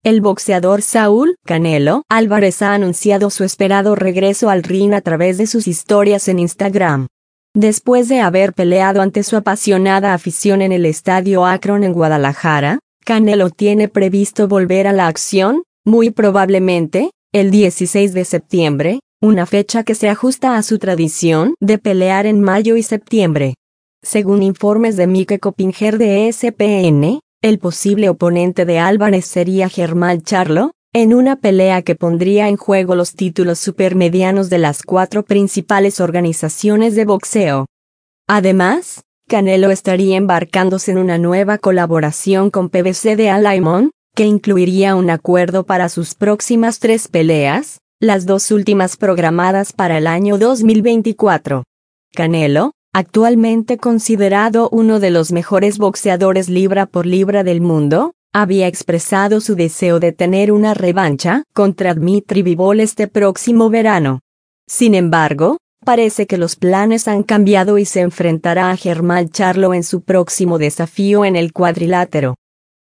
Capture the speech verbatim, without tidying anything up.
el boxeador Saúl Canelo Álvarez ha anunciado su esperado regreso al ring a través de sus historias en Instagram. Después de haber peleado ante su apasionada afición en el Estadio Akron en Guadalajara, Canelo tiene previsto volver a la acción, muy probablemente, el dieciséis de septiembre, una fecha que se ajusta a su tradición de pelear en mayo y septiembre. Según informes de Mike Coppinger de E S P N, el posible oponente de Álvarez sería Jermall Charlo, en una pelea que pondría en juego los títulos supermedianos de las cuatro principales organizaciones de boxeo. Además, Canelo estaría embarcándose en una nueva colaboración con P B C de Al Haymon, que incluiría un acuerdo para sus próximas tres peleas, las dos últimas programadas para el año dos mil veinticuatro. Canelo, actualmente considerado uno de los mejores boxeadores libra por libra del mundo, había expresado su deseo de tener una revancha contra Dmitry Bivol este próximo verano. Sin embargo, parece que los planes han cambiado y se enfrentará a Jermall Charlo en su próximo desafío en el cuadrilátero.